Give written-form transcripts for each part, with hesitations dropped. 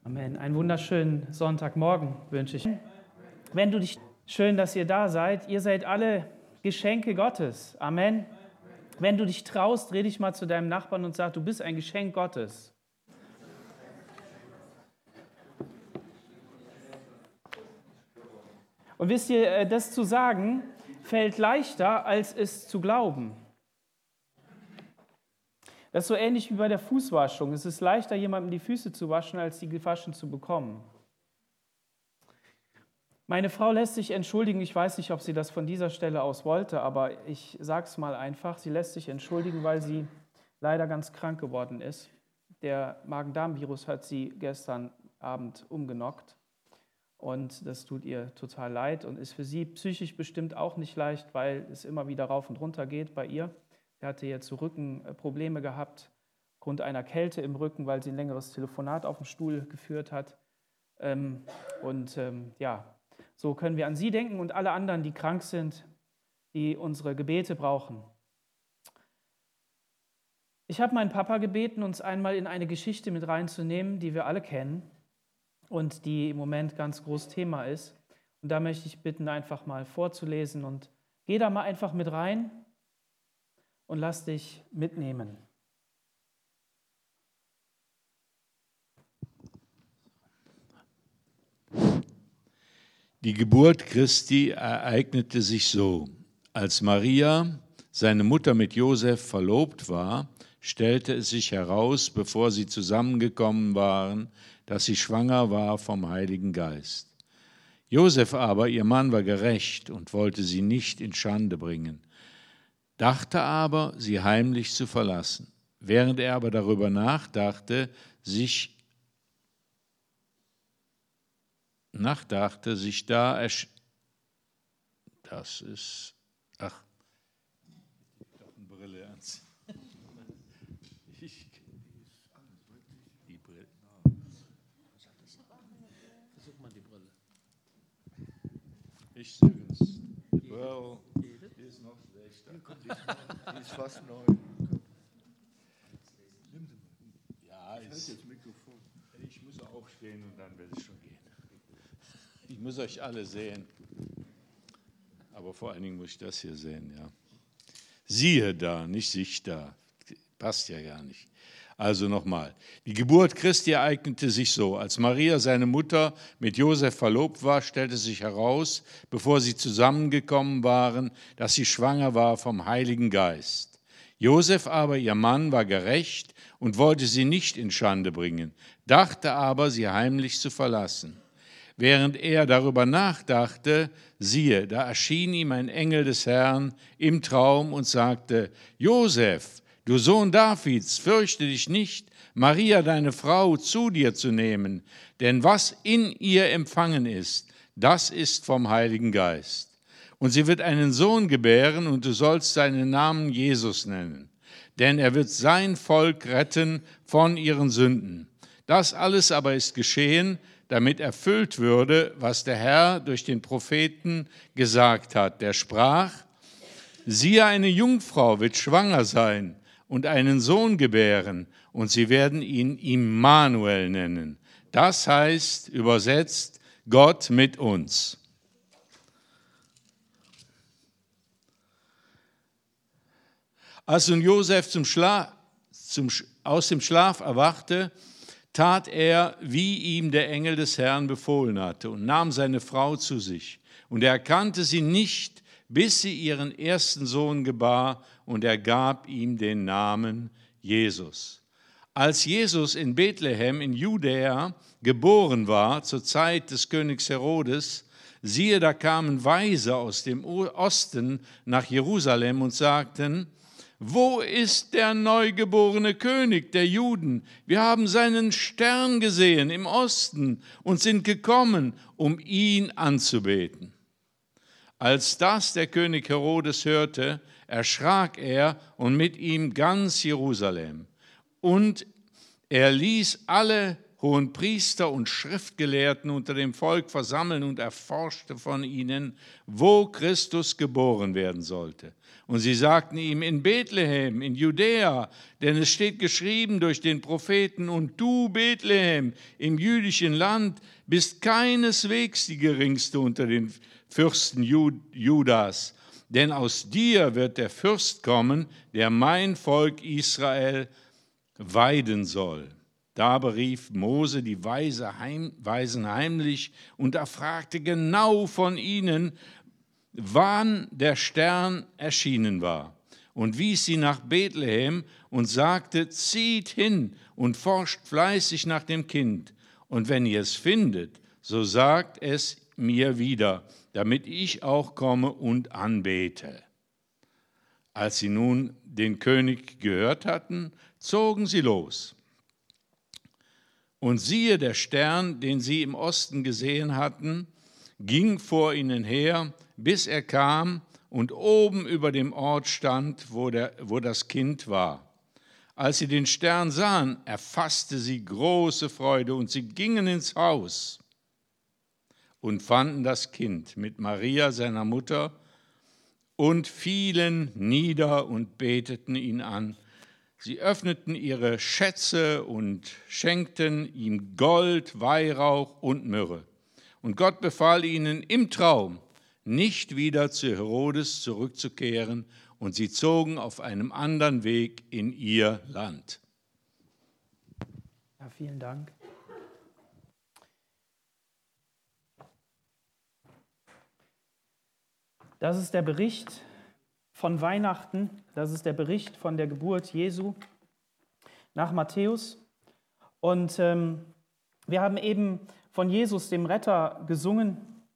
Amen. Einen wunderschönen Sonntagmorgen wünsche ich. Schön, dass ihr da seid. Ihr seid alle Geschenke Gottes. Amen. Wenn du dich traust, dreh dich mal zu deinem Nachbarn und sag, du bist ein Geschenk Gottes. Und wisst ihr, das zu sagen, fällt leichter, als es zu glauben. Das ist so ähnlich wie bei der Fußwaschung. Es ist leichter, jemandem die Füße zu waschen, als die gewaschen zu bekommen. Meine Frau lässt sich entschuldigen. Ich weiß nicht, ob sie das von dieser Stelle aus wollte, aber ich sage es mal einfach. Sie lässt sich entschuldigen, weil sie leider ganz krank geworden ist. Der Magen-Darm-Virus hat sie gestern Abend umgenockt. Und das tut ihr total leid und ist für sie psychisch bestimmt auch nicht leicht, weil es immer wieder rauf und runter geht bei ihr. Sie hatte jetzt so Rückenprobleme gehabt, aufgrund einer Kälte im Rücken, weil sie ein längeres Telefonat auf dem Stuhl geführt hat. So können wir an sie denken und alle anderen, die krank sind, die unsere Gebete brauchen. Ich habe meinen Papa gebeten, uns einmal in eine Geschichte mit reinzunehmen, die wir alle kennen und die im Moment ganz groß Thema ist. Und da möchte ich bitten, einfach mal vorzulesen und geh da mal einfach mit rein und lass dich mitnehmen. Die Geburt Christi ereignete sich so: Als Maria, seine Mutter, mit Josef verlobt war, stellte es sich heraus, bevor sie zusammengekommen waren, dass sie schwanger war vom Heiligen Geist. Josef aber, ihr Mann, war gerecht und wollte sie nicht in Schande bringen, dachte aber, sie heimlich zu verlassen. Während er aber darüber nachdachte, sich da das ist, ach, ich darf eine Brille anziehen. Die Brille. Versuch mal die Brille. Ich sehe es. Well, die ist noch schlechter. Die ist fast neu. Ja, ich muss aufstehen und dann wird es schon gehen. Ich muss euch alle sehen. Aber vor allen Dingen muss ich das hier sehen, ja. Siehe da, nicht sich da. Passt ja gar nicht. Also nochmal. Die Geburt Christi ereignete sich so: Als Maria, seine Mutter, mit Josef verlobt war, stellte sich heraus, bevor sie zusammengekommen waren, dass sie schwanger war vom Heiligen Geist. Josef aber, ihr Mann, war gerecht und wollte sie nicht in Schande bringen, dachte aber, sie heimlich zu verlassen. Während er darüber nachdachte, siehe, da erschien ihm ein Engel des Herrn im Traum und sagte: Josef, du Sohn Davids, fürchte dich nicht, Maria, deine Frau, zu dir zu nehmen, denn was in ihr empfangen ist, das ist vom Heiligen Geist. Und sie wird einen Sohn gebären, und du sollst seinen Namen Jesus nennen, denn er wird sein Volk retten von ihren Sünden. Das alles aber ist geschehen, damit erfüllt würde, was der Herr durch den Propheten gesagt hat. Der sprach: Siehe, eine Jungfrau wird schwanger sein und einen Sohn gebären, und sie werden ihn Immanuel nennen. Das heißt, übersetzt, Gott mit uns. Als nun Josef aus dem Schlaf erwachte, tat er, wie ihm der Engel des Herrn befohlen hatte, und nahm seine Frau zu sich. Und er erkannte sie nicht, bis sie ihren ersten Sohn gebar, und er gab ihm den Namen Jesus. Als Jesus in Bethlehem in Judäa geboren war, zur Zeit des Königs Herodes, siehe, da kamen Weise aus dem Osten nach Jerusalem und sagten: Wo ist der neugeborene König der Juden? Wir haben seinen Stern gesehen im Osten und sind gekommen, um ihn anzubeten. Als das der König Herodes hörte, erschrak er und mit ihm ganz Jerusalem. Und er ließ alle Hohenpriester und Schriftgelehrten unter dem Volk versammeln und erforschte von ihnen, wo Christus geboren werden sollte. Und sie sagten ihm, in Bethlehem, in Judäa, denn es steht geschrieben durch den Propheten, und du, Bethlehem, im jüdischen Land, bist keineswegs die geringste unter den Fürsten Judas, denn aus dir wird der Fürst kommen, der mein Volk Israel weiden soll. Da berief Mose die Weisen heimlich und erfragte genau von ihnen, wann der Stern erschienen war, und wies sie nach Bethlehem und sagte, zieht hin und forscht fleißig nach dem Kind, und wenn ihr es findet, so sagt es mir wieder, damit ich auch komme und anbete. Als sie nun den König gehört hatten, zogen sie los. Und siehe, der Stern, den sie im Osten gesehen hatten, ging vor ihnen her, bis er kam und oben über dem Ort stand, wo das Kind war. Als sie den Stern sahen, erfasste sie große Freude, und sie gingen ins Haus und fanden das Kind mit Maria, seiner Mutter, und fielen nieder und beteten ihn an. Sie öffneten ihre Schätze und schenkten ihm Gold, Weihrauch und Myrrhe. Und Gott befahl ihnen im Traum, nicht wieder zu Herodes zurückzukehren, und sie zogen auf einem anderen Weg in ihr Land. Ja, vielen Dank. Das ist der Bericht von Weihnachten, das ist der Bericht von der Geburt Jesu nach Matthäus. Und wir haben eben von Jesus, dem Retter, gesungen.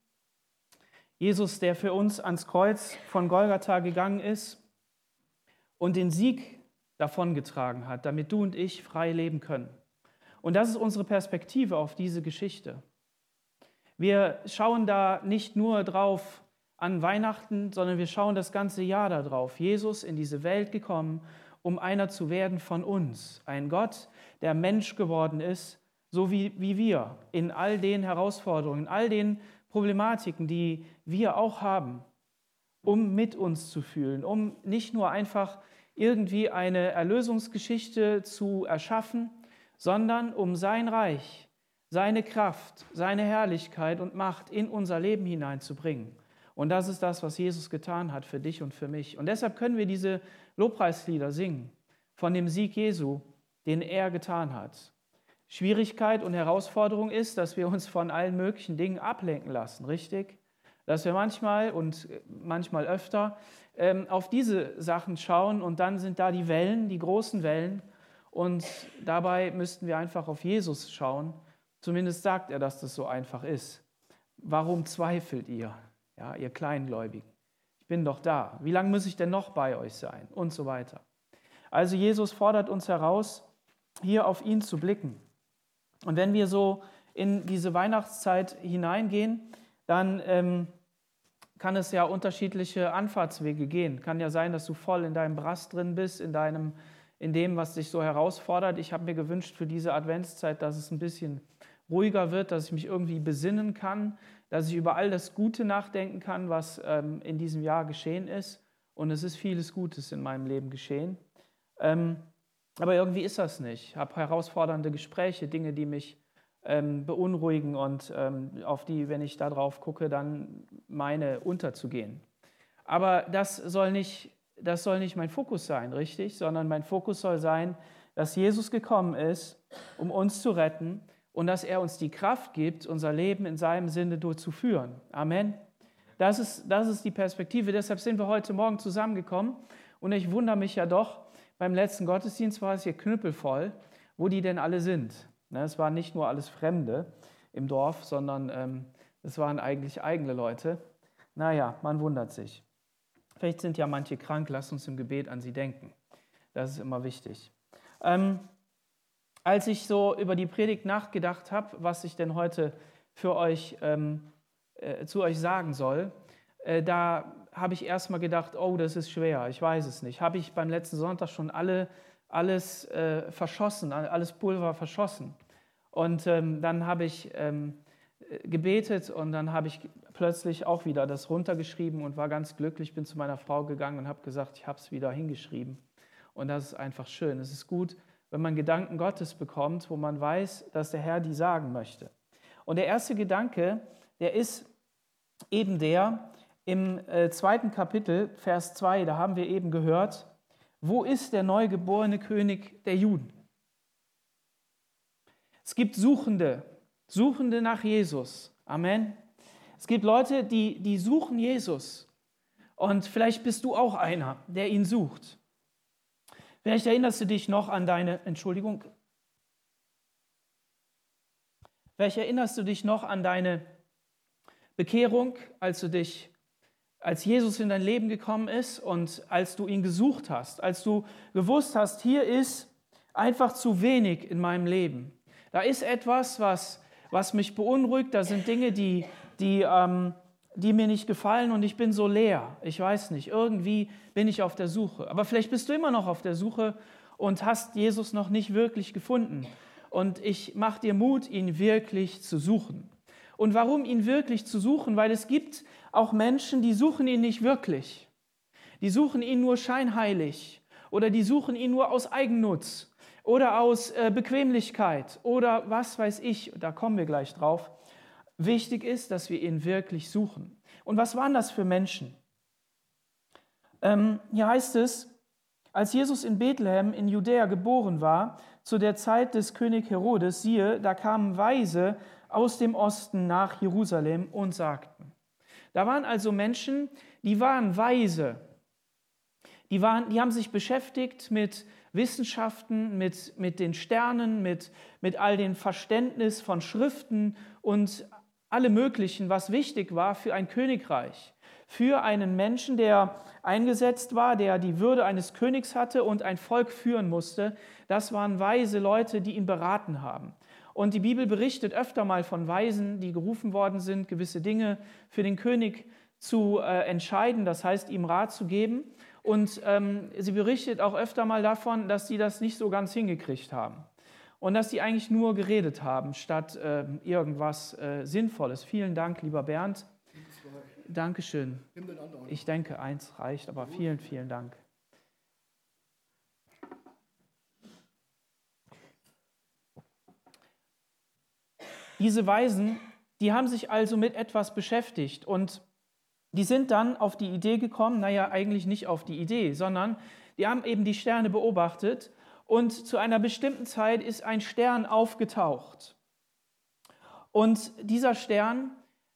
Jesus, der für uns ans Kreuz von Golgatha gegangen ist und den Sieg davongetragen hat, damit du und ich frei leben können. Und das ist unsere Perspektive auf diese Geschichte. Wir schauen da nicht nur drauf an Weihnachten, sondern wir schauen das ganze Jahr darauf. Jesus in diese Welt gekommen, um einer zu werden von uns. Ein Gott, der Mensch geworden ist, so wie wir, in all den Herausforderungen, in all den Problematiken, die wir auch haben, um mit uns zu fühlen, um nicht nur einfach irgendwie eine Erlösungsgeschichte zu erschaffen, sondern um sein Reich, seine Kraft, seine Herrlichkeit und Macht in unser Leben hineinzubringen. Und das ist das, was Jesus getan hat für dich und für mich. Und deshalb können wir diese Lobpreislieder singen von dem Sieg Jesu, den er getan hat. Schwierigkeit und Herausforderung ist, dass wir uns von allen möglichen Dingen ablenken lassen, richtig? Dass wir manchmal und manchmal öfter auf diese Sachen schauen und dann sind da die Wellen, die großen Wellen, und dabei müssten wir einfach auf Jesus schauen. Zumindest sagt er, dass das so einfach ist. Warum zweifelt ihr? Ja, ihr Kleingläubigen, ich bin doch da. Wie lange muss ich denn noch bei euch sein? Und so weiter. Also Jesus fordert uns heraus, hier auf ihn zu blicken. Und wenn wir so in diese Weihnachtszeit hineingehen, dann kann es ja unterschiedliche Anfahrtswege gehen. Kann ja sein, dass du voll in deinem Brass drin bist, in dem, was dich so herausfordert. Ich habe mir gewünscht für diese Adventszeit, dass es ein bisschen ruhiger wird, dass ich mich irgendwie besinnen kann, dass ich über all das Gute nachdenken kann, was in diesem Jahr geschehen ist. Und es ist vieles Gutes in meinem Leben geschehen. Aber irgendwie ist das nicht. Ich habe herausfordernde Gespräche, Dinge, die mich beunruhigen und auf die, wenn ich da drauf gucke, dann meine unterzugehen. Aber das soll nicht mein Fokus sein, richtig? Sondern mein Fokus soll sein, dass Jesus gekommen ist, um uns zu retten, und dass er uns die Kraft gibt, unser Leben in seinem Sinne durchzuführen. Amen. Das ist die Perspektive. Deshalb sind wir heute Morgen zusammengekommen. Und ich wundere mich ja doch, beim letzten Gottesdienst war es hier knüppelvoll, wo die denn alle sind. Es waren nicht nur alles Fremde im Dorf, sondern es waren eigentlich eigene Leute. Naja, man wundert sich. Vielleicht sind ja manche krank, lasst uns im Gebet an sie denken. Das ist immer wichtig. Als ich so über die Predigt nachgedacht habe, was ich denn heute für euch zu euch sagen soll, da habe ich erstmal gedacht, oh, das ist schwer, ich weiß es nicht. Habe ich beim letzten Sonntag schon alles verschossen, alles Pulver verschossen? Und dann habe ich gebetet und dann habe ich plötzlich auch wieder das runtergeschrieben und war ganz glücklich, bin zu meiner Frau gegangen und habe gesagt, ich habe es wieder hingeschrieben. Und das ist einfach schön. Es ist gut, wenn man Gedanken Gottes bekommt, wo man weiß, dass der Herr die sagen möchte. Und der erste Gedanke, der ist eben der im 2. Kapitel, Vers 2, da haben wir eben gehört, wo ist der neugeborene König der Juden? Es gibt Suchende nach Jesus. Amen. Es gibt Leute, die suchen Jesus. Und vielleicht bist du auch einer, der ihn sucht. Vielleicht erinnerst du dich noch an deine Bekehrung, als Jesus in dein Leben gekommen ist und als du ihn gesucht hast, als du gewusst hast, hier ist einfach zu wenig in meinem Leben. Da ist etwas, was mich beunruhigt, da sind Dinge, die mir nicht gefallen und ich bin so leer. Ich weiß nicht, irgendwie bin ich auf der Suche. Aber vielleicht bist du immer noch auf der Suche und hast Jesus noch nicht wirklich gefunden. Und ich mache dir Mut, ihn wirklich zu suchen. Und warum ihn wirklich zu suchen? Weil es gibt auch Menschen, die suchen ihn nicht wirklich. Die suchen ihn nur scheinheilig oder die suchen ihn nur aus Eigennutz oder aus Bequemlichkeit oder was weiß ich, da kommen wir gleich drauf. Wichtig ist, dass wir ihn wirklich suchen. Und was waren das für Menschen? Hier heißt es, als Jesus in Bethlehem in Judäa geboren war, zu der Zeit des König Herodes, siehe, da kamen Weise aus dem Osten nach Jerusalem und sagten. Da waren also Menschen, die waren weise. Die haben sich beschäftigt mit Wissenschaften, mit den Sternen, mit all dem Verständnis von Schriften und allem Möglichen, was wichtig war für ein Königreich, für einen Menschen, der eingesetzt war, der die Würde eines Königs hatte und ein Volk führen musste. Das waren weise Leute, die ihn beraten haben. Und die Bibel berichtet öfter mal von Weisen, die gerufen worden sind, gewisse Dinge für den König zu entscheiden, das heißt, ihm Rat zu geben. Und sie berichtet auch öfter mal davon, dass sie das nicht so ganz hingekriegt haben. Und dass sie eigentlich nur geredet haben, statt irgendwas Sinnvolles. Vielen Dank, lieber Bernd. Dankeschön. Ich denke, 1 reicht, aber vielen, vielen Dank. Diese Weisen, die haben sich also mit etwas beschäftigt und die sind dann auf die Idee gekommen, naja, eigentlich nicht auf die Idee, sondern die haben eben die Sterne beobachtet und zu einer bestimmten Zeit ist ein Stern aufgetaucht. Und dieser Stern,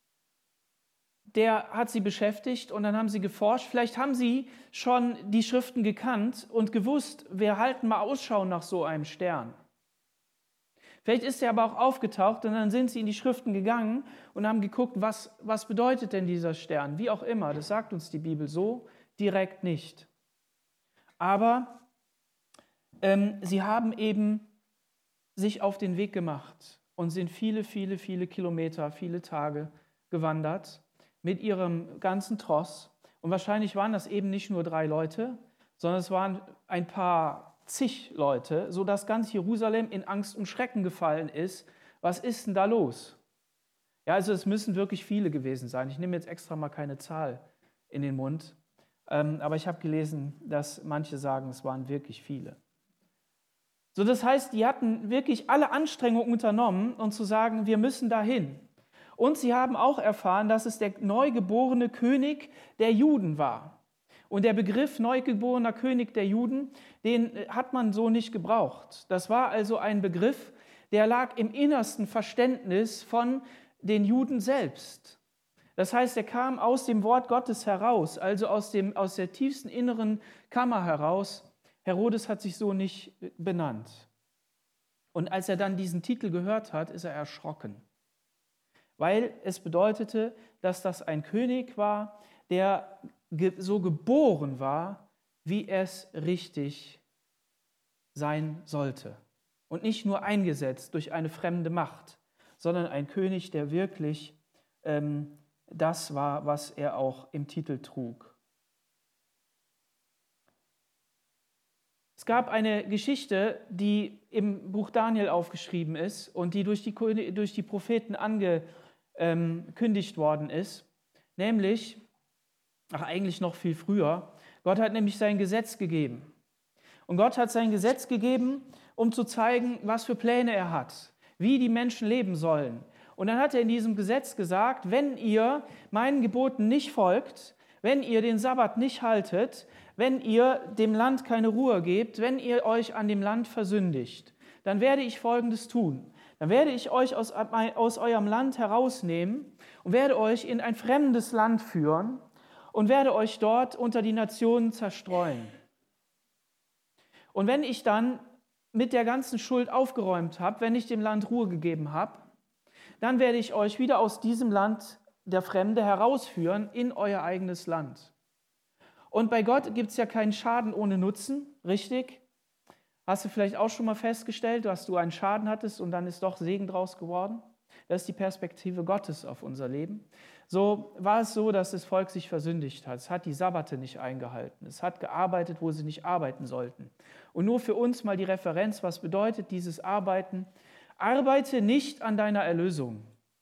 der hat sie beschäftigt und dann haben sie geforscht. Vielleicht haben sie schon die Schriften gekannt und gewusst, wir halten mal Ausschau nach so einem Stern. Vielleicht ist er aber auch aufgetaucht und dann sind sie in die Schriften gegangen und haben geguckt, was bedeutet denn dieser Stern? Wie auch immer, das sagt uns die Bibel so direkt nicht. Aber sie haben eben sich auf den Weg gemacht und sind viele, viele, viele Kilometer, viele Tage gewandert mit ihrem ganzen Tross. Und wahrscheinlich waren das eben nicht nur 3 Leute, sondern es waren ein paar zig Leute, sodass ganz Jerusalem in Angst und Schrecken gefallen ist. Was ist denn da los? Ja, also es müssen wirklich viele gewesen sein. Ich nehme jetzt extra mal keine Zahl in den Mund, aber ich habe gelesen, dass manche sagen, es waren wirklich viele. So, das heißt, die hatten wirklich alle Anstrengungen unternommen, um zu sagen, wir müssen dahin. Und sie haben auch erfahren, dass es der neugeborene König der Juden war. Und der Begriff neugeborener König der Juden, den hat man so nicht gebraucht. Das war also ein Begriff, der lag im innersten Verständnis von den Juden selbst. Das heißt, er kam aus dem Wort Gottes heraus, also aus der tiefsten inneren Kammer heraus. Herodes hat sich so nicht benannt. Und als er dann diesen Titel gehört hat, ist er erschrocken. Weil es bedeutete, dass das ein König war, der so geboren war, wie es richtig sein sollte. Und nicht nur eingesetzt durch eine fremde Macht, sondern ein König, der wirklich das war, was er auch im Titel trug. Es gab eine Geschichte, die im Buch Daniel aufgeschrieben ist und die durch die Propheten angekündigt worden ist, nämlich, eigentlich noch viel früher, Gott hat nämlich sein Gesetz gegeben. Und Gott hat sein Gesetz gegeben, um zu zeigen, was für Pläne er hat, wie die Menschen leben sollen. Und dann hat er in diesem Gesetz gesagt, wenn ihr meinen Geboten nicht folgt, wenn ihr den Sabbat nicht haltet, wenn ihr dem Land keine Ruhe gebt, wenn ihr euch an dem Land versündigt, dann werde ich Folgendes tun. Dann werde ich euch aus eurem Land herausnehmen und werde euch in ein fremdes Land führen und werde euch dort unter die Nationen zerstreuen. Und wenn ich dann mit der ganzen Schuld aufgeräumt habe, wenn ich dem Land Ruhe gegeben habe, dann werde ich euch wieder aus diesem Land der Fremde herausführen in euer eigenes Land. Und bei Gott gibt es ja keinen Schaden ohne Nutzen, richtig? Hast du vielleicht auch schon mal festgestellt, dass du einen Schaden hattest und dann ist doch Segen draus geworden? Das ist die Perspektive Gottes auf unser Leben. So war es so, dass das Volk sich versündigt hat. Es hat die Sabbate nicht eingehalten. Es hat gearbeitet, wo sie nicht arbeiten sollten. Und nur für uns mal die Referenz, was bedeutet dieses Arbeiten? Arbeite nicht an deiner Erlösung.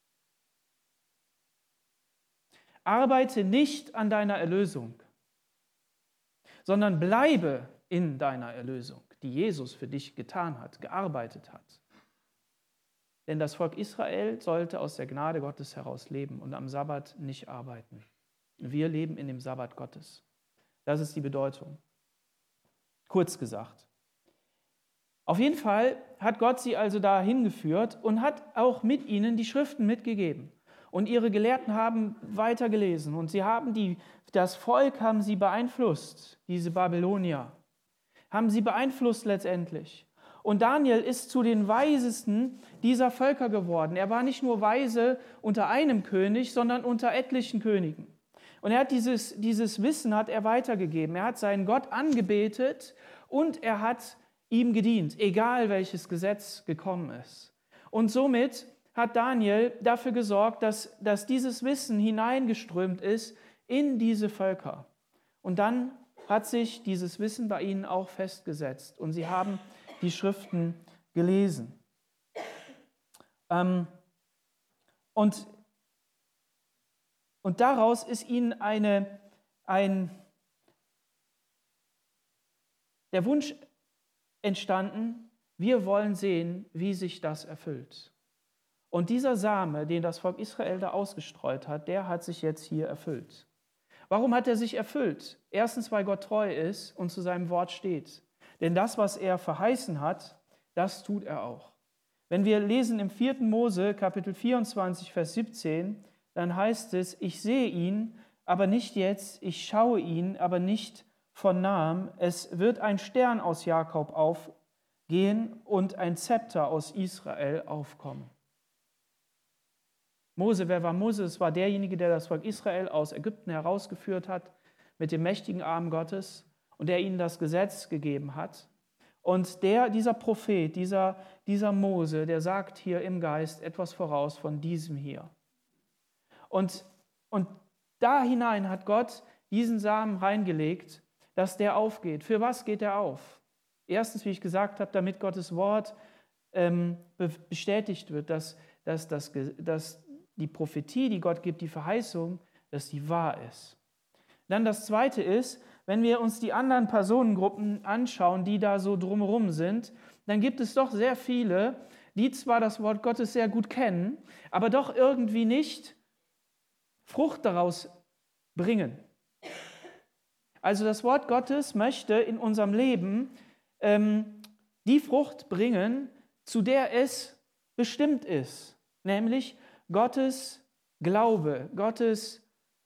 Arbeite nicht an deiner Erlösung, sondern bleibe in deiner Erlösung, die Jesus für dich getan hat, gearbeitet hat. Denn das Volk Israel sollte aus der Gnade Gottes heraus leben und am Sabbat nicht arbeiten. Wir leben in dem Sabbat Gottes. Das ist die Bedeutung. Kurz gesagt. Auf jeden Fall hat Gott sie also da hingeführt und hat auch mit ihnen die Schriften mitgegeben. Und ihre Gelehrten haben weitergelesen und das Volk haben sie beeinflusst, diese Babylonier, haben sie beeinflusst letztendlich. Und Daniel ist zu den Weisesten dieser Völker geworden. Er war nicht nur weise unter einem König, sondern unter etlichen Königen. Und er hat dieses Wissen hat er weitergegeben. Er hat seinen Gott angebetet und er hat ihm gedient, egal welches Gesetz gekommen ist. Und somit hat Daniel dafür gesorgt, dass dieses Wissen hineingeströmt ist in diese Völker. Und dann hat sich dieses Wissen bei ihnen auch festgesetzt und sie haben die Schriften gelesen. Und daraus ist ihnen der Wunsch entstanden, wir wollen sehen, wie sich das erfüllt. Und dieser Same, den das Volk Israel da ausgestreut hat, der hat sich jetzt hier erfüllt. Warum hat er sich erfüllt? Erstens, weil Gott treu ist und zu seinem Wort steht. Denn das, was er verheißen hat, das tut er auch. Wenn wir lesen im 4. Mose, Kapitel 24, Vers 17, dann heißt es, ich sehe ihn, aber nicht jetzt, ich schaue ihn, aber nicht von nahem. Es wird ein Stern aus Jakob aufgehen und ein Zepter aus Israel aufkommen. Mose, wer war Mose? Es war derjenige, der das Volk Israel aus Ägypten herausgeführt hat mit dem mächtigen Arm Gottes und der ihnen das Gesetz gegeben hat. Und dieser Prophet, dieser Mose, der sagt hier im Geist etwas voraus von diesem hier. Und da hinein hat Gott diesen Samen reingelegt, dass der aufgeht. Für was geht er auf? Erstens, wie ich gesagt habe, damit Gottes Wort bestätigt wird, dass die Prophetie, die Gott gibt, die Verheißung, dass die wahr ist. Dann das Zweite ist, wenn wir uns die anderen Personengruppen anschauen, die da so drumherum sind, dann gibt es doch sehr viele, die zwar das Wort Gottes sehr gut kennen, aber doch irgendwie nicht Frucht daraus bringen. Also das Wort Gottes möchte in unserem Leben die Frucht bringen, zu der es bestimmt ist, nämlich Gottes Glaube, Gottes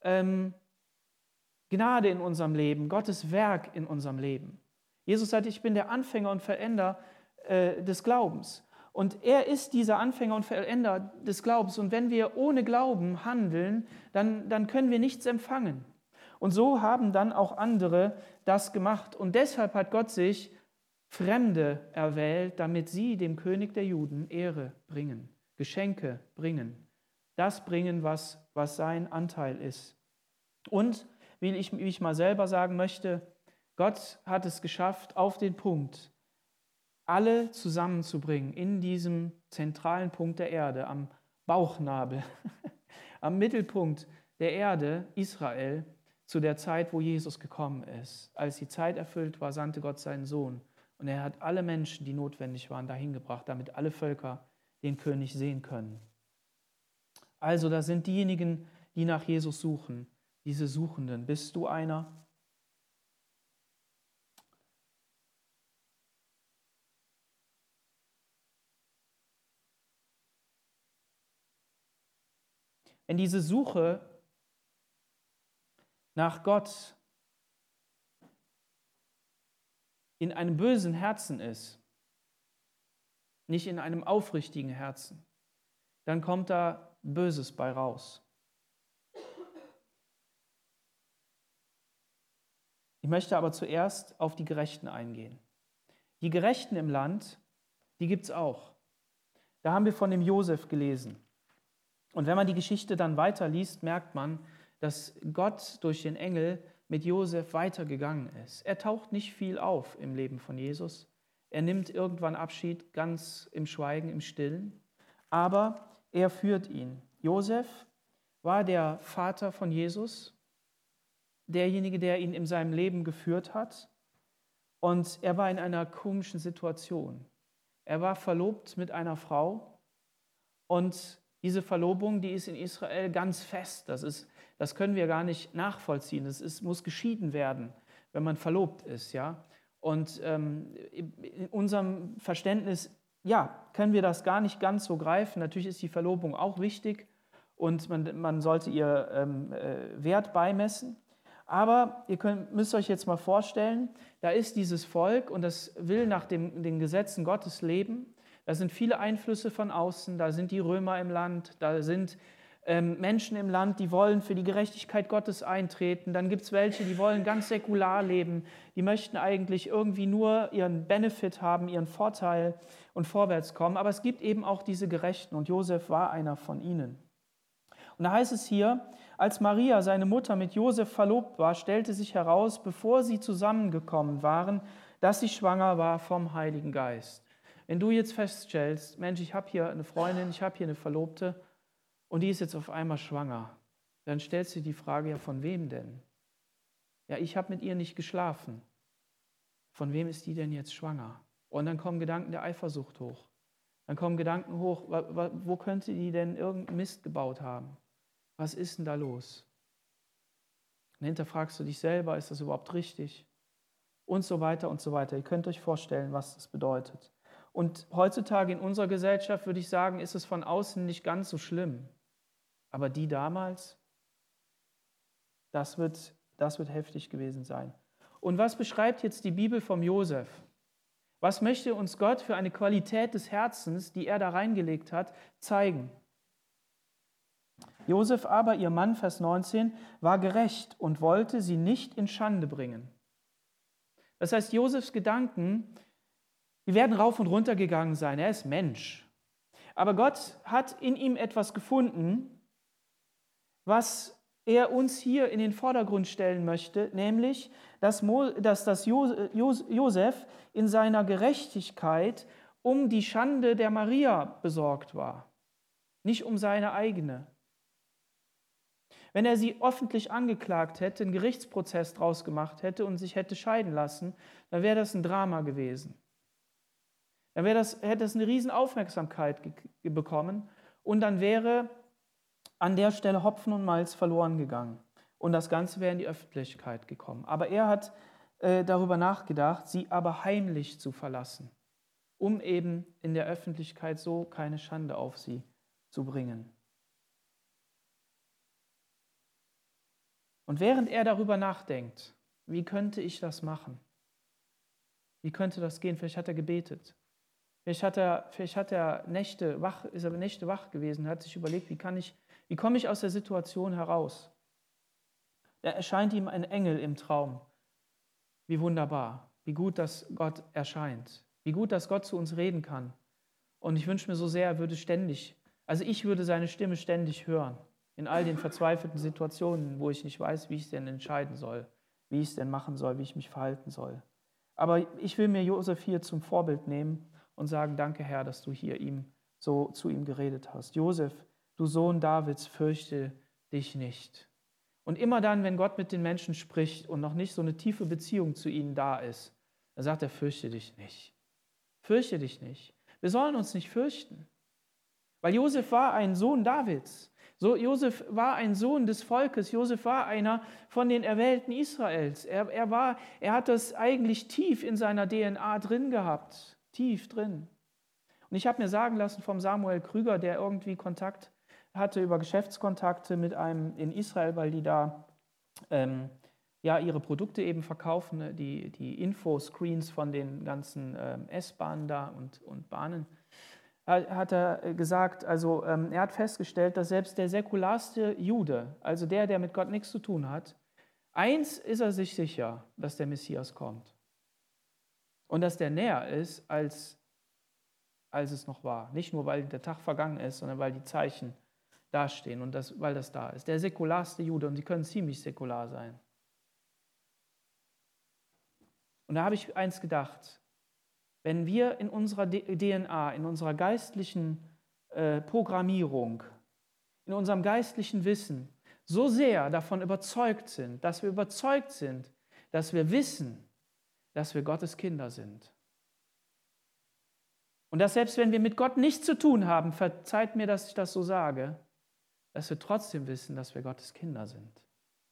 Gnade in unserem Leben, Gottes Werk in unserem Leben. Jesus sagt, ich bin der Anfänger und Vollender des Glaubens. Und er ist dieser Anfänger und Vollender des Glaubens. Und wenn wir ohne Glauben handeln, dann können wir nichts empfangen. Und so haben dann auch andere das gemacht. Und deshalb hat Gott sich Fremde erwählt, damit sie dem König der Juden Ehre bringen, Geschenke bringen. Das bringen, was sein Anteil ist. Und wie ich mal selber sagen möchte, Gott hat es geschafft, auf den Punkt, alle zusammenzubringen in diesem zentralen Punkt der Erde, am Bauchnabel, am Mittelpunkt der Erde, Israel, zu der Zeit, wo Jesus gekommen ist. Als die Zeit erfüllt war, sandte Gott seinen Sohn. Und er hat alle Menschen, die notwendig waren, dahin gebracht, damit alle Völker den König sehen können. Also, das sind diejenigen, die nach Jesus suchen, diese Suchenden. Bist du einer? Wenn diese Suche nach Gott in einem bösen Herzen ist, nicht in einem aufrichtigen Herzen, dann kommt da Böses bei raus. Ich möchte aber zuerst auf die Gerechten eingehen. Die Gerechten im Land, die gibt es auch. Da haben wir von dem Josef gelesen. Und wenn man die Geschichte dann weiterliest, merkt man, dass Gott durch den Engel mit Josef weitergegangen ist. Er taucht nicht viel auf im Leben von Jesus. Er nimmt irgendwann Abschied, ganz im Schweigen, im Stillen. Aber er führt ihn. Josef war der Vater von Jesus, derjenige, der ihn in seinem Leben geführt hat. Und er war in einer komischen Situation. Er war verlobt mit einer Frau und diese Verlobung, die ist in Israel ganz fest. Das können wir gar nicht nachvollziehen. Muss geschieden werden, wenn man verlobt ist. Ja? Und in unserem Verständnis können wir das gar nicht ganz so greifen. Natürlich ist die Verlobung auch wichtig und man sollte ihr Wert beimessen. Aber müsst euch jetzt mal vorstellen, da ist dieses Volk und das will nach den Gesetzen Gottes leben. Da sind viele Einflüsse von außen, da sind die Römer im Land, da sind Menschen im Land, die wollen für die Gerechtigkeit Gottes eintreten. Dann gibt es welche, die wollen ganz säkular leben, die möchten eigentlich irgendwie nur ihren Benefit haben, ihren Vorteil und vorwärts kommen. Aber es gibt eben auch diese Gerechten und Josef war einer von ihnen. Und da heißt es hier, als Maria, seine Mutter, mit Josef verlobt war, stellte sich heraus, bevor sie zusammengekommen waren, dass sie schwanger war vom Heiligen Geist. Wenn du jetzt feststellst, Mensch, ich habe hier eine Freundin, ich habe hier eine Verlobte und die ist jetzt auf einmal schwanger, dann stellst du die Frage, ja, von wem denn? Ja, ich habe mit ihr nicht geschlafen. Von wem ist die denn jetzt schwanger? Und dann kommen Gedanken der Eifersucht hoch. Dann kommen Gedanken hoch, wo könnte die denn irgendeinen Mist gebaut haben? Was ist denn da los? Dann hinterfragst du dich selber, ist das überhaupt richtig? Und so weiter und so weiter. Ihr könnt euch vorstellen, was das bedeutet. Und heutzutage in unserer Gesellschaft, würde ich sagen, ist es von außen nicht ganz so schlimm. Aber die damals, das wird heftig gewesen sein. Und was beschreibt jetzt die Bibel vom Josef? Was möchte uns Gott für eine Qualität des Herzens, die er da reingelegt hat, zeigen? Josef aber, ihr Mann, Vers 19, war gerecht und wollte sie nicht in Schande bringen. Das heißt, Josefs Gedanken, die werden rauf und runter gegangen sein. Er ist Mensch. Aber Gott hat in ihm etwas gefunden, was er uns hier in den Vordergrund stellen möchte, nämlich, dass Josef in seiner Gerechtigkeit um die Schande der Maria besorgt war, nicht um seine eigene. Wenn er sie öffentlich angeklagt hätte, einen Gerichtsprozess draus gemacht hätte und sich hätte scheiden lassen, dann wäre das ein Drama gewesen. Dann hätte es eine riesen Aufmerksamkeit bekommen und dann wäre an der Stelle Hopfen und Malz verloren gegangen und das Ganze wäre in die Öffentlichkeit gekommen. Aber er hat darüber nachgedacht, sie aber heimlich zu verlassen, um eben in der Öffentlichkeit so keine Schande auf sie zu bringen. Und während er darüber nachdenkt, wie könnte ich das machen? Wie könnte das gehen? Vielleicht hat er gebetet. Vielleicht hat er Nächte wach gewesen, hat sich überlegt, wie komme ich aus der Situation heraus? Da erscheint ihm ein Engel im Traum. Wie wunderbar, wie gut, dass Gott erscheint. Wie gut, dass Gott zu uns reden kann. Und ich wünsche mir so sehr, ich würde seine Stimme ständig hören. In all den verzweifelten Situationen, wo ich nicht weiß, wie ich es denn entscheiden soll. wie ich es denn machen soll, wie ich mich verhalten soll. Aber ich will mir Josef hier zum Vorbild nehmen und sagen, danke Herr, dass du hier so zu ihm geredet hast. Josef, du Sohn Davids, fürchte dich nicht. Und immer dann, wenn Gott mit den Menschen spricht und noch nicht so eine tiefe Beziehung zu ihnen da ist, dann sagt er, fürchte dich nicht. Fürchte dich nicht. Wir sollen uns nicht fürchten. Weil Josef war ein Sohn Davids. Josef war ein Sohn des Volkes. Josef war einer von den Erwählten Israels. Er hat das eigentlich tief in seiner DNA drin gehabt. Tief drin. Und ich habe mir sagen lassen vom Samuel Krüger, der irgendwie Kontakt hatte über Geschäftskontakte mit einem in Israel, weil die da ihre Produkte eben verkaufen, ne? die Infoscreens von den ganzen S-Bahnen da und Bahnen, hat er gesagt, also er hat festgestellt, dass selbst der säkularste Jude, also der mit Gott nichts zu tun hat, eins ist er sich sicher, dass der Messias kommt. Und dass der näher ist, als es noch war. Nicht nur, weil der Tag vergangen ist, sondern weil die Zeichen dastehen und weil das da ist. Der säkularste Jude, und sie können ziemlich säkular sein. Und da habe ich eins gedacht, wenn wir in unserer DNA, in unserer geistlichen Programmierung, in unserem geistlichen Wissen so sehr davon überzeugt sind, dass wir wissen, dass wir Gottes Kinder sind. Und dass selbst wenn wir mit Gott nichts zu tun haben, verzeiht mir, dass ich das so sage, dass wir trotzdem wissen, dass wir Gottes Kinder sind.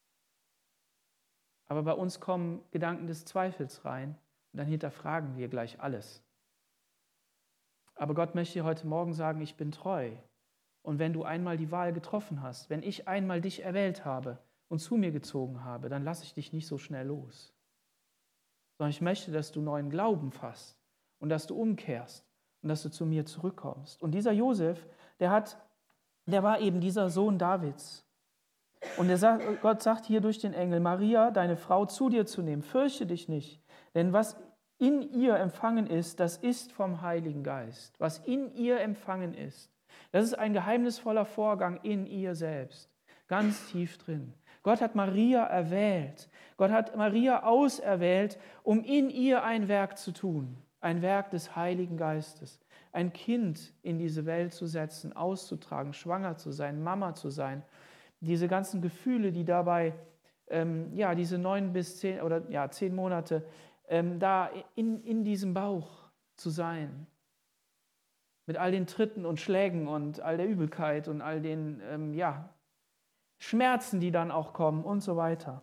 Aber bei uns kommen Gedanken des Zweifels rein und dann hinterfragen wir gleich alles. Aber Gott möchte dir heute Morgen sagen, ich bin treu. Und wenn du einmal die Wahl getroffen hast, wenn ich einmal dich erwählt habe und zu mir gezogen habe, dann lasse ich dich nicht so schnell los. Sondern ich möchte, dass du neuen Glauben fasst und dass du umkehrst und dass du zu mir zurückkommst. Und dieser Josef, der war eben dieser Sohn Davids. Und Gott sagt hier durch den Engel, Maria, deine Frau, zu dir zu nehmen, fürchte dich nicht, denn was in ihr empfangen ist, das ist vom Heiligen Geist. Was in ihr empfangen ist, das ist ein geheimnisvoller Vorgang in ihr selbst, ganz tief drin. Gott hat Maria erwählt, Gott hat Maria auserwählt, um in ihr ein Werk zu tun, ein Werk des Heiligen Geistes, ein Kind in diese Welt zu setzen, auszutragen, schwanger zu sein, Mama zu sein. Diese ganzen Gefühle, die dabei, diese 9 bis 10 oder 10 Monate, da in diesem Bauch zu sein. Mit all den Tritten und Schlägen und all der Übelkeit und all den Schmerzen, die dann auch kommen und so weiter.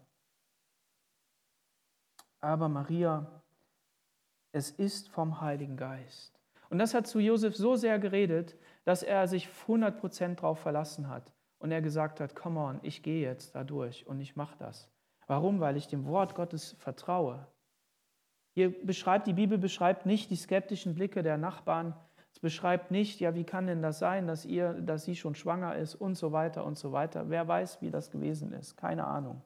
Aber Maria, es ist vom Heiligen Geist. Und das hat zu Josef so sehr geredet, dass er sich 100% drauf verlassen hat. Und er gesagt hat, come on, ich gehe jetzt da durch und ich mache das. Warum? Weil ich dem Wort Gottes vertraue. Die Bibel beschreibt nicht die skeptischen Blicke der Nachbarn. Es beschreibt nicht, ja, wie kann denn das sein, dass sie schon schwanger ist und so weiter und so weiter. Wer weiß, wie das gewesen ist, keine Ahnung.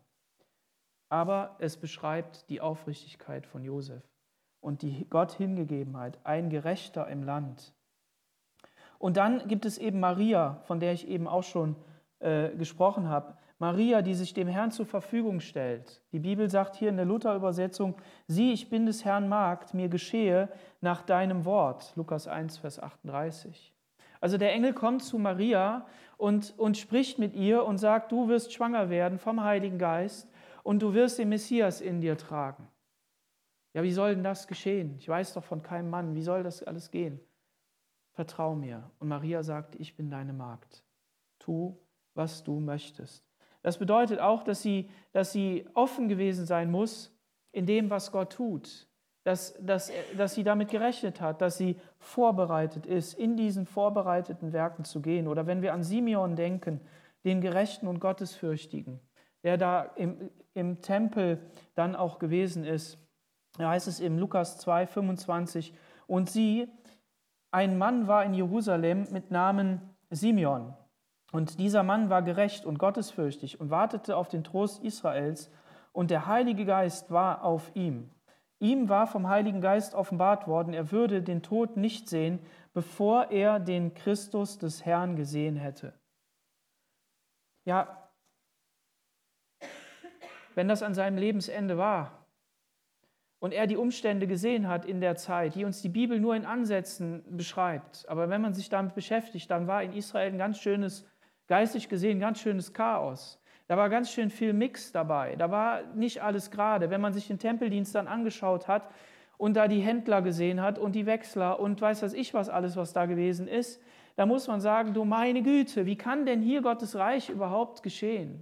Aber es beschreibt die Aufrichtigkeit von Josef und die Gott-Hingegebenheit, ein Gerechter im Land. Und dann gibt es eben Maria, von der ich eben auch schon gesprochen habe. Maria, die sich dem Herrn zur Verfügung stellt. Die Bibel sagt hier in der Luther-Übersetzung, sieh, ich bin des Herrn Magd, mir geschehe nach deinem Wort. Lukas 1, Vers 38. Also der Engel kommt zu Maria und spricht mit ihr und sagt, du wirst schwanger werden vom Heiligen Geist und du wirst den Messias in dir tragen. Ja, wie soll denn das geschehen? Ich weiß doch von keinem Mann, wie soll das alles gehen? Vertrau mir. Und Maria sagt, ich bin deine Magd. Tu, was du möchtest. Das bedeutet auch, dass sie offen gewesen sein muss in dem, was Gott tut. Dass sie damit gerechnet hat, dass sie vorbereitet ist, in diesen vorbereiteten Werken zu gehen. Oder wenn wir an Simeon denken, den Gerechten und Gottesfürchtigen, der da im Tempel dann auch gewesen ist, da heißt es im Lukas 2, 25, und sie, ein Mann war in Jerusalem mit Namen Simeon. Und dieser Mann war gerecht und gottesfürchtig und wartete auf den Trost Israels, und der Heilige Geist war auf ihm. Ihm war vom Heiligen Geist offenbart worden, er würde den Tod nicht sehen, bevor er den Christus des Herrn gesehen hätte. Ja, wenn das an seinem Lebensende war und er die Umstände gesehen hat in der Zeit, die uns die Bibel nur in Ansätzen beschreibt, aber wenn man sich damit beschäftigt, dann war in Israel ein ganz schönes, geistlich gesehen, ganz schönes Chaos. Da war ganz schön viel Mix dabei, da war nicht alles gerade. Wenn man sich den Tempeldienst dann angeschaut hat und da die Händler gesehen hat und die Wechsler und weiß was ich was alles, was da gewesen ist, da muss man sagen, du meine Güte, wie kann denn hier Gottes Reich überhaupt geschehen?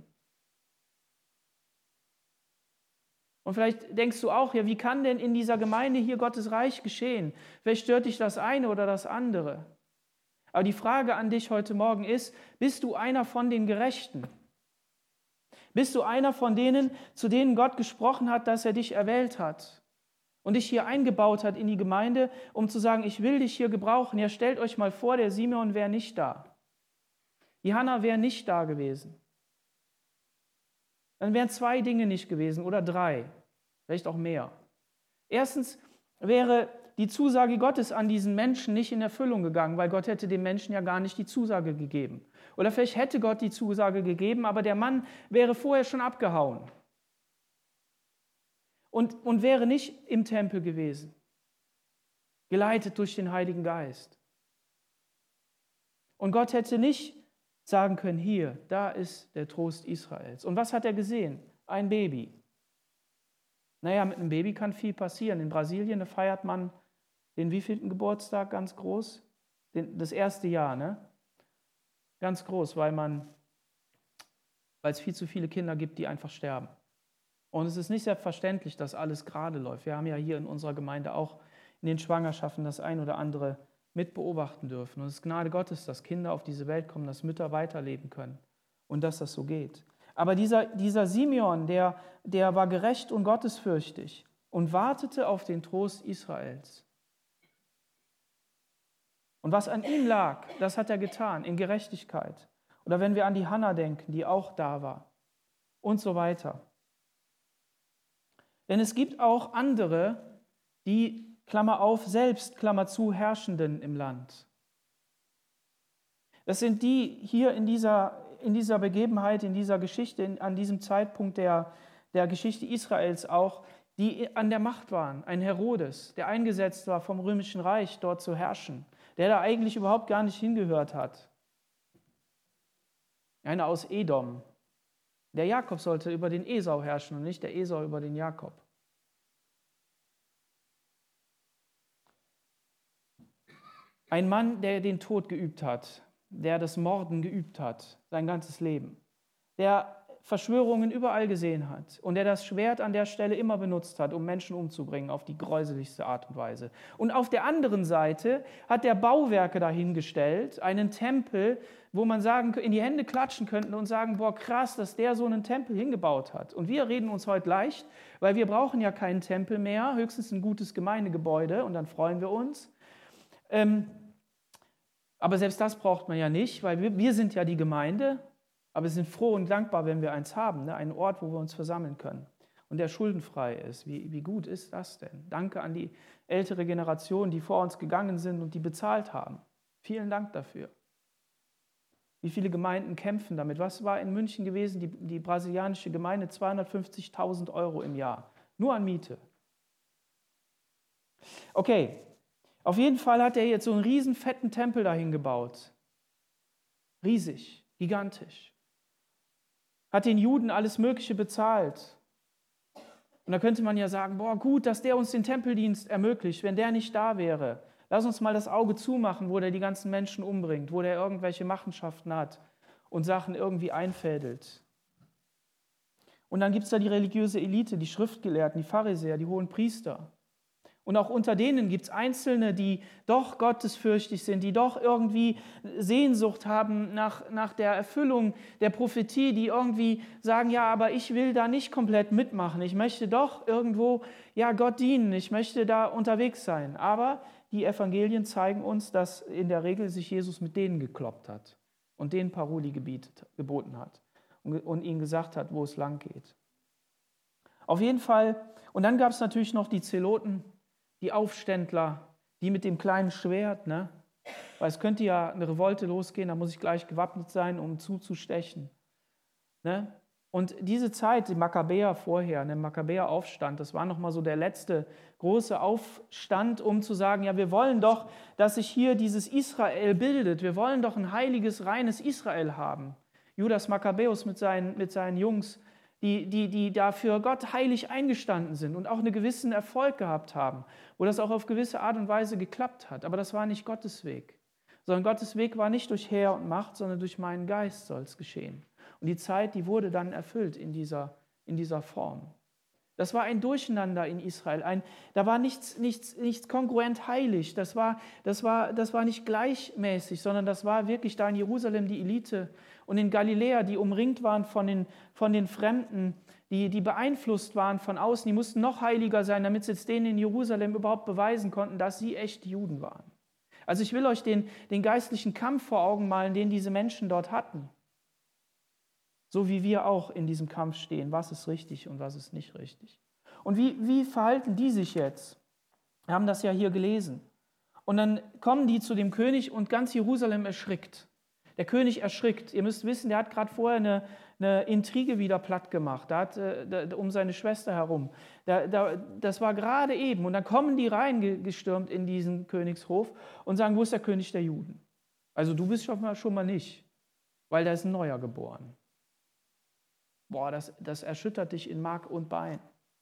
Und vielleicht denkst du auch, ja, wie kann denn in dieser Gemeinde hier Gottes Reich geschehen? Vielleicht stört dich das eine oder das andere. Aber die Frage an dich heute Morgen ist, bist du einer von den Gerechten? Bist du einer von denen, zu denen Gott gesprochen hat, dass er dich erwählt hat und dich hier eingebaut hat in die Gemeinde, um zu sagen, ich will dich hier gebrauchen? Ja, stellt euch mal vor, der Simeon wäre nicht da. Die Hannah wäre nicht da gewesen. Dann wären 2 Dinge nicht gewesen oder 3, vielleicht auch mehr. Erstens wäre die Zusage Gottes an diesen Menschen nicht in Erfüllung gegangen, weil Gott hätte dem Menschen ja gar nicht die Zusage gegeben. Oder vielleicht hätte Gott die Zusage gegeben, aber der Mann wäre vorher schon abgehauen und wäre nicht im Tempel gewesen, geleitet durch den Heiligen Geist. Und Gott hätte nicht sagen können, hier, da ist der Trost Israels. Und was hat er gesehen? Ein Baby. Naja, mit einem Baby kann viel passieren. In Brasilien, da feiert man den wievielten Geburtstag ganz groß? Das erste Jahr, ne? Ganz groß, weil es viel zu viele Kinder gibt, die einfach sterben. Und es ist nicht selbstverständlich, dass alles gerade läuft. Wir haben ja hier in unserer Gemeinde auch in den Schwangerschaften das ein oder andere mit beobachten dürfen. Und es ist Gnade Gottes, dass Kinder auf diese Welt kommen, dass Mütter weiterleben können und dass das so geht. Aber dieser Simeon, der war gerecht und gottesfürchtig und wartete auf den Trost Israels. Und was an ihm lag, das hat er getan, in Gerechtigkeit. Oder wenn wir an die Hannah denken, die auch da war und so weiter. Denn es gibt auch andere, die, Klammer auf, selbst, Klammer zu, Herrschenden im Land. Das sind die hier in dieser Begebenheit, in dieser Geschichte, an diesem Zeitpunkt der Geschichte Israels auch, die an der Macht waren. Ein Herodes, der eingesetzt war vom Römischen Reich, dort zu herrschen, der da eigentlich überhaupt gar nicht hingehört hat. Einer aus Edom. Der Jakob sollte über den Esau herrschen und nicht der Esau über den Jakob. Ein Mann, der den Tod geübt hat, der das Morden geübt hat, sein ganzes Leben, der Verschwörungen überall gesehen hat und der das Schwert an der Stelle immer benutzt hat, um Menschen umzubringen, auf die gräuseligste Art und Weise. Und auf der anderen Seite hat der Bauwerke dahingestellt, einen Tempel, wo man in die Hände klatschen könnte und sagen, boah, krass, dass der so einen Tempel hingebaut hat. Und wir reden uns heute leicht, weil wir brauchen ja keinen Tempel mehr, höchstens ein gutes Gemeindegebäude und dann freuen wir uns. Aber selbst das braucht man ja nicht, weil wir sind ja die Gemeinde, aber wir sind froh und dankbar, wenn wir eins haben, ne? Einen Ort, wo wir uns versammeln können und der schuldenfrei ist. Wie gut ist das denn? Danke an die ältere Generation, die vor uns gegangen sind und die bezahlt haben. Vielen Dank dafür. Wie viele Gemeinden kämpfen damit? Was war in München gewesen, die brasilianische Gemeinde? 250.000 € im Jahr, nur an Miete. Okay, auf jeden Fall hat er jetzt so einen riesen fetten Tempel dahin gebaut. Riesig, gigantisch. Hat den Juden alles Mögliche bezahlt. Und da könnte man ja sagen, boah, gut, dass der uns den Tempeldienst ermöglicht, wenn der nicht da wäre. Lass uns mal das Auge zumachen, wo der die ganzen Menschen umbringt, wo der irgendwelche Machenschaften hat und Sachen irgendwie einfädelt. Und dann gibt es da die religiöse Elite, die Schriftgelehrten, die Pharisäer, die hohen Priester. Und auch unter denen gibt es Einzelne, die doch gottesfürchtig sind, die doch irgendwie Sehnsucht haben nach der Erfüllung der Prophetie, die irgendwie sagen, ja, aber ich will da nicht komplett mitmachen. Ich möchte doch irgendwo Gott dienen, ich möchte da unterwegs sein. Aber die Evangelien zeigen uns, dass in der Regel sich Jesus mit denen gekloppt hat und denen Paroli geboten hat und ihnen gesagt hat, wo es lang geht. Auf jeden Fall, und dann gab es natürlich noch die Zeloten, die Aufständler, die mit dem kleinen Schwert, ne? Weil es könnte ja eine Revolte losgehen, da muss ich gleich gewappnet sein, um zuzustechen. Ne? Und diese Zeit, die Makkabäer vorher, der Makkabäeraufstand, das war nochmal so der letzte große Aufstand, um zu sagen, ja, wir wollen doch, dass sich hier dieses Israel bildet. Wir wollen doch ein heiliges, reines Israel haben. Judas Makkabäus mit seinen Jungs, die dafür Gott heilig eingestanden sind und auch einen gewissen Erfolg gehabt haben, wo das auch auf gewisse Art und Weise geklappt hat. Aber das war nicht Gottes Weg, sondern Gottes Weg war nicht durch Heer und Macht, sondern durch meinen Geist soll es geschehen. Und die Zeit, die wurde dann erfüllt in dieser Form. Das war ein Durcheinander in Israel. Da war nichts kongruent heilig. Das war nicht gleichmäßig, sondern das war wirklich da in Jerusalem die Elite und in Galiläa, die umringt waren von den Fremden, die beeinflusst waren von außen. Die mussten noch heiliger sein, damit sie jetzt denen in Jerusalem überhaupt beweisen konnten, dass sie echte Juden waren. Also ich will euch den geistlichen Kampf vor Augen malen, den diese Menschen dort hatten. So wie wir auch in diesem Kampf stehen, was ist richtig und was ist nicht richtig. Und wie verhalten die sich jetzt? Wir haben das ja hier gelesen. Und dann kommen die zu dem König und ganz Jerusalem erschrickt. Der König erschrickt. Ihr müsst wissen, der hat gerade vorher eine Intrige wieder platt gemacht, um seine Schwester herum. Das war gerade eben. Und dann kommen die reingestürmt in diesen Königshof und sagen, wo ist der König der Juden? Also du bist schon mal nicht, weil da ist ein Neuer geboren. Boah, das erschüttert dich in Mark und Bein.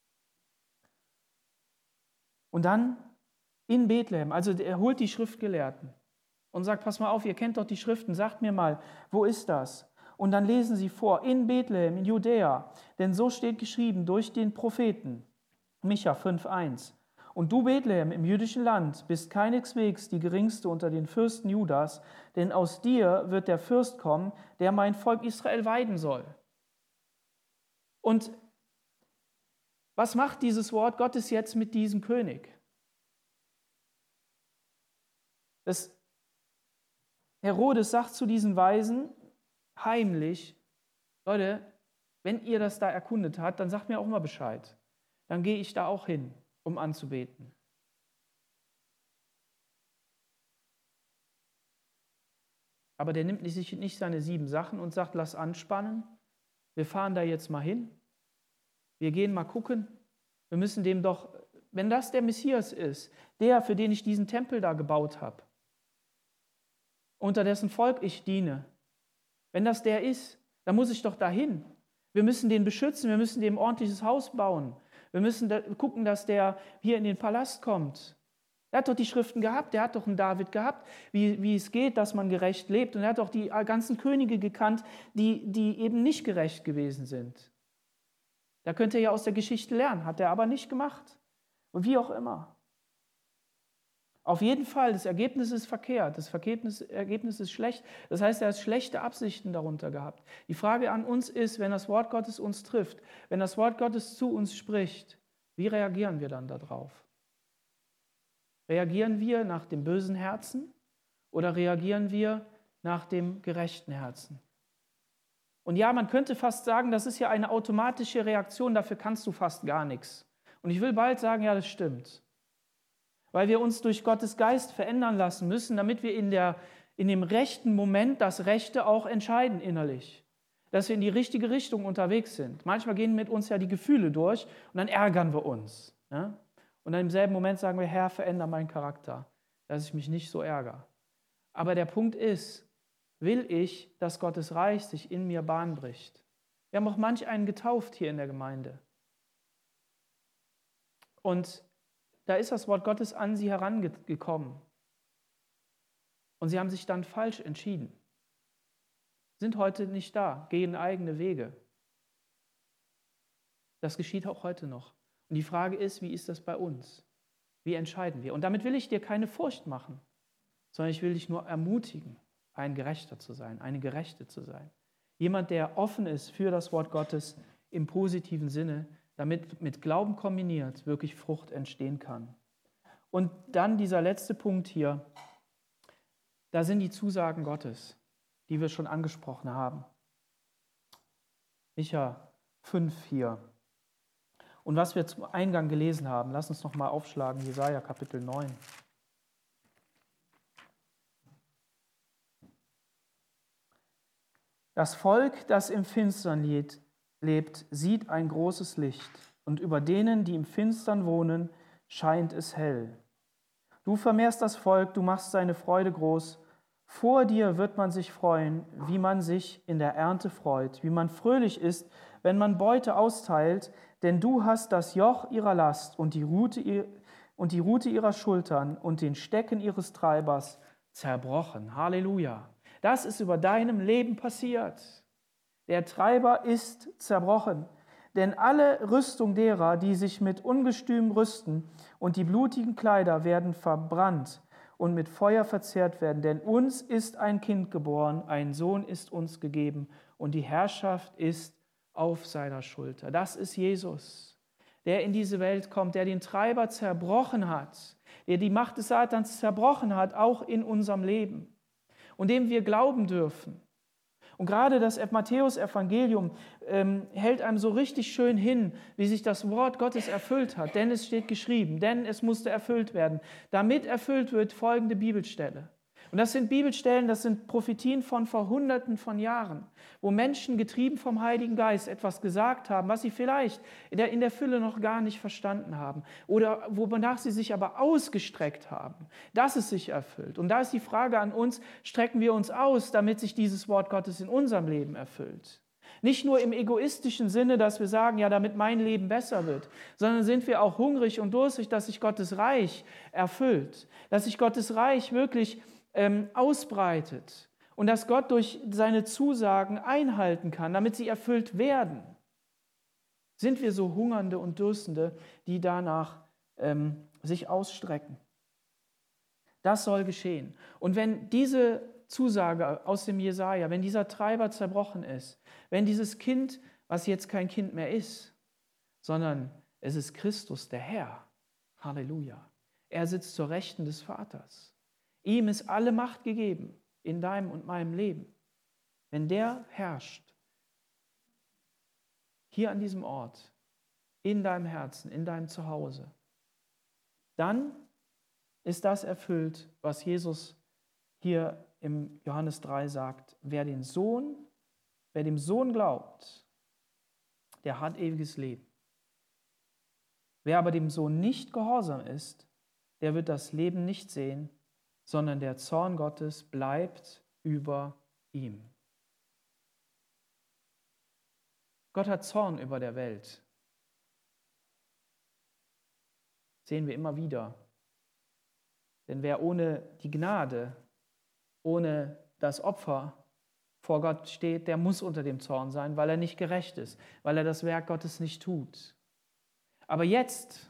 Und dann in Bethlehem, also er holt die Schriftgelehrten und sagt, pass mal auf, ihr kennt doch die Schriften, sagt mir mal, wo ist das? Und dann lesen sie vor, in Bethlehem, in Judäa, denn so steht geschrieben durch den Propheten, Micha 5,1. Und du, Bethlehem, im jüdischen Land, bist keineswegs die geringste unter den Fürsten Judas, denn aus dir wird der Fürst kommen, der mein Volk Israel weiden soll. Und was macht dieses Wort Gottes jetzt mit diesem König? Herodes sagt zu diesen Weisen heimlich, Leute, wenn ihr das da erkundet habt, dann sagt mir auch mal Bescheid. Dann gehe ich da auch hin, um anzubeten. Aber der nimmt sich nicht seine 7 Sachen und sagt, lass anspannen. Wir fahren da jetzt mal hin. Wir gehen mal gucken. Wir müssen dem doch, wenn das der Messias ist, der, für den ich diesen Tempel da gebaut habe, unter dessen Volk ich diene, wenn das der ist, dann muss ich doch dahin. Wir müssen den beschützen, wir müssen dem ein ordentliches Haus bauen. Wir müssen gucken, dass der hier in den Palast kommt. Er hat doch die Schriften gehabt, der hat doch einen David gehabt, wie es geht, dass man gerecht lebt. Und er hat doch die ganzen Könige gekannt, die eben nicht gerecht gewesen sind. Da könnt ihr ja aus der Geschichte lernen, hat er aber nicht gemacht. Und wie auch immer. Auf jeden Fall, das Ergebnis ist verkehrt, das Ergebnis ist schlecht. Das heißt, er hat schlechte Absichten darunter gehabt. Die Frage an uns ist, wenn das Wort Gottes uns trifft, wenn das Wort Gottes zu uns spricht, wie reagieren wir dann darauf? Reagieren wir nach dem bösen Herzen oder reagieren wir nach dem gerechten Herzen? Und ja, man könnte fast sagen, das ist ja eine automatische Reaktion, dafür kannst du fast gar nichts. Und ich will bald sagen, ja, das stimmt. Weil wir uns durch Gottes Geist verändern lassen müssen, damit wir in dem rechten Moment das Rechte auch entscheiden innerlich. Dass wir in die richtige Richtung unterwegs sind. Manchmal gehen mit uns ja die Gefühle durch und dann ärgern wir uns. Ja? Und dann im selben Moment sagen wir, Herr, veränder meinen Charakter, dass ich mich nicht so ärgere. Aber der Punkt ist, will ich, dass Gottes Reich sich in mir Bahn bricht? Wir haben auch manch einen getauft hier in der Gemeinde. Und da ist das Wort Gottes an sie herangekommen. Und sie haben sich dann falsch entschieden. Sind heute nicht da, gehen eigene Wege. Das geschieht auch heute noch. Und die Frage ist, wie ist das bei uns? Wie entscheiden wir? Und damit will ich dir keine Furcht machen, sondern ich will dich nur ermutigen, ein Gerechter zu sein, eine Gerechte zu sein. Jemand, der offen ist für das Wort Gottes im positiven Sinne, damit mit Glauben kombiniert wirklich Frucht entstehen kann. Und dann dieser letzte Punkt hier, da sind die Zusagen Gottes, die wir schon angesprochen haben. Micha 5 hier. Und was wir zum Eingang gelesen haben, lass uns noch mal aufschlagen, Jesaja Kapitel 9. Das Volk, das im Finstern lebt, sieht ein großes Licht, und über denen, die im Finstern wohnen, scheint es hell. Du vermehrst das Volk, du machst seine Freude groß. Vor dir wird man sich freuen, wie man sich in der Ernte freut, wie man fröhlich ist, wenn man Beute austeilt, denn du hast das Joch ihrer Last und die Rute ihrer Schultern und den Stecken ihres Treibers zerbrochen. Halleluja. Das ist über deinem Leben passiert. Der Treiber ist zerbrochen. Denn alle Rüstung derer, die sich mit Ungestüm rüsten, und die blutigen Kleider werden verbrannt und mit Feuer verzehrt werden. Denn uns ist ein Kind geboren, ein Sohn ist uns gegeben, und die Herrschaft ist auf seiner Schulter. Das ist Jesus, der in diese Welt kommt, der den Treiber zerbrochen hat, der die Macht des Satans zerbrochen hat, auch in unserem Leben, und dem wir glauben dürfen. Und gerade das Matthäus-Evangelium hält einem so richtig schön hin, wie sich das Wort Gottes erfüllt hat. Denn es steht geschrieben, denn es musste erfüllt werden. Damit erfüllt wird folgende Bibelstelle. Und das sind Bibelstellen, das sind Prophetien von vor Hunderten von Jahren, wo Menschen getrieben vom Heiligen Geist etwas gesagt haben, was sie vielleicht in der Fülle noch gar nicht verstanden haben oder wonach sie sich aber ausgestreckt haben, dass es sich erfüllt. Und da ist die Frage an uns, strecken wir uns aus, damit sich dieses Wort Gottes in unserem Leben erfüllt? Nicht nur im egoistischen Sinne, dass wir sagen, ja, damit mein Leben besser wird, sondern sind wir auch hungrig und durstig, dass sich Gottes Reich erfüllt, dass sich Gottes Reich wirklich ausbreitet und dass Gott durch seine Zusagen einhalten kann, damit sie erfüllt werden. Sind wir so Hungernde und Dürstende, die danach sich ausstrecken? Das soll geschehen. Und wenn diese Zusage aus dem Jesaja, wenn dieser Treiber zerbrochen ist, wenn dieses Kind, was jetzt kein Kind mehr ist, sondern es ist Christus, der Herr, Halleluja, er sitzt zur Rechten des Vaters. Ihm ist alle Macht gegeben in deinem und meinem Leben. Wenn der herrscht, hier an diesem Ort, in deinem Herzen, in deinem Zuhause, dann ist das erfüllt, was Jesus hier im Johannes 3 sagt. Wer dem Sohn glaubt, der hat ewiges Leben. Wer aber dem Sohn nicht gehorsam ist, der wird das Leben nicht sehen, sondern der Zorn Gottes bleibt über ihm. Gott hat Zorn über der Welt. Sehen wir immer wieder. Denn wer ohne die Gnade, ohne das Opfer vor Gott steht, der muss unter dem Zorn sein, weil er nicht gerecht ist, weil er das Werk Gottes nicht tut. Aber jetzt,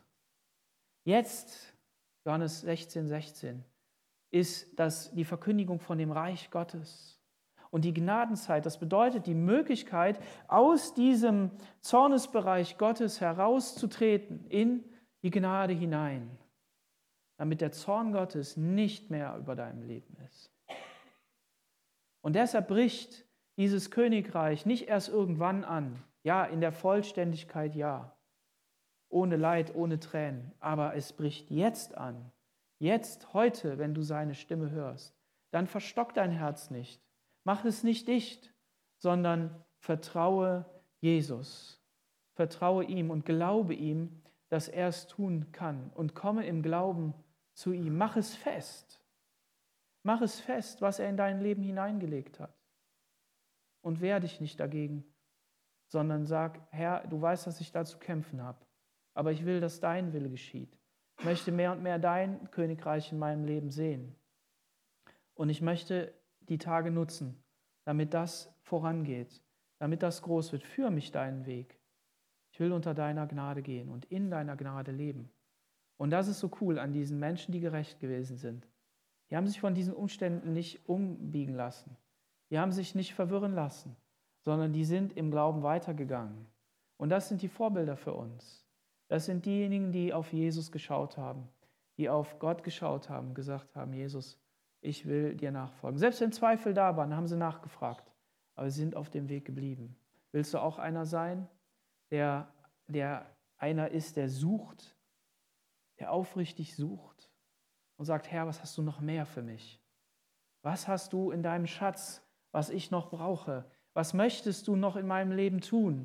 Johannes 16, ist das die Verkündigung von dem Reich Gottes. Und die Gnadenzeit, das bedeutet die Möglichkeit, aus diesem Zornesbereich Gottes herauszutreten in die Gnade hinein, damit der Zorn Gottes nicht mehr über deinem Leben ist. Und deshalb bricht dieses Königreich nicht erst irgendwann an, ja, in der Vollständigkeit ja, ohne Leid, ohne Tränen, aber es bricht jetzt an. Jetzt, heute, wenn du seine Stimme hörst, dann verstock dein Herz nicht. Mach es nicht dicht, sondern vertraue Jesus. Vertraue ihm und glaube ihm, dass er es tun kann. Und komme im Glauben zu ihm. Mach es fest. Mach es fest, was er in dein Leben hineingelegt hat. Und wehr dich nicht dagegen, sondern sag, Herr, du weißt, dass ich da zu kämpfen habe. Aber ich will, dass dein Wille geschieht. Ich möchte mehr und mehr dein Königreich in meinem Leben sehen. Und ich möchte die Tage nutzen, damit das vorangeht, damit das groß wird. Führ mich deinen Weg. Ich will unter deiner Gnade gehen und in deiner Gnade leben. Und das ist so cool an diesen Menschen, die gerecht gewesen sind. Die haben sich von diesen Umständen nicht umbiegen lassen. Die haben sich nicht verwirren lassen, sondern die sind im Glauben weitergegangen. Und das sind die Vorbilder für uns. Das sind diejenigen, die auf Jesus geschaut haben, die auf Gott geschaut haben, gesagt haben, Jesus, ich will dir nachfolgen. Selbst wenn Zweifel da waren, haben sie nachgefragt, aber sie sind auf dem Weg geblieben. Willst du auch einer sein, der einer ist, der sucht, der aufrichtig sucht und sagt, Herr, was hast du noch mehr für mich? Was hast du in deinem Schatz, was ich noch brauche? Was möchtest du noch in meinem Leben tun?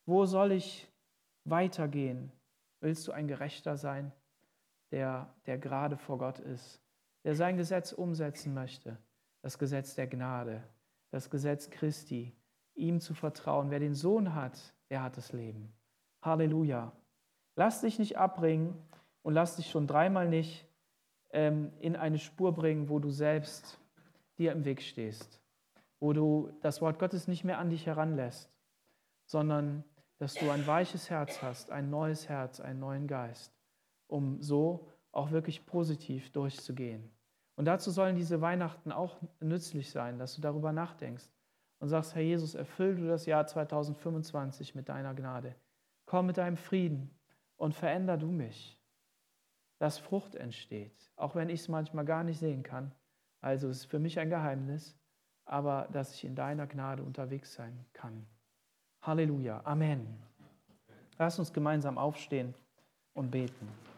Wo soll ich weitergehen? Willst du ein Gerechter sein, der gerade vor Gott ist, der sein Gesetz umsetzen möchte, das Gesetz der Gnade, das Gesetz Christi, ihm zu vertrauen. Wer den Sohn hat, der hat das Leben. Halleluja. Lass dich nicht abbringen und lass dich schon dreimal nicht in eine Spur bringen, wo du selbst dir im Weg stehst, wo du das Wort Gottes nicht mehr an dich heranlässt, sondern dass du ein weiches Herz hast, ein neues Herz, einen neuen Geist, um so auch wirklich positiv durchzugehen. Und dazu sollen diese Weihnachten auch nützlich sein, dass du darüber nachdenkst und sagst, Herr Jesus, erfüll du das Jahr 2025 mit deiner Gnade. Komm mit deinem Frieden und veränder du mich, dass Frucht entsteht, auch wenn ich es manchmal gar nicht sehen kann. Also es ist für mich ein Geheimnis, aber dass ich in deiner Gnade unterwegs sein kann. Halleluja. Amen. Lass uns gemeinsam aufstehen und beten.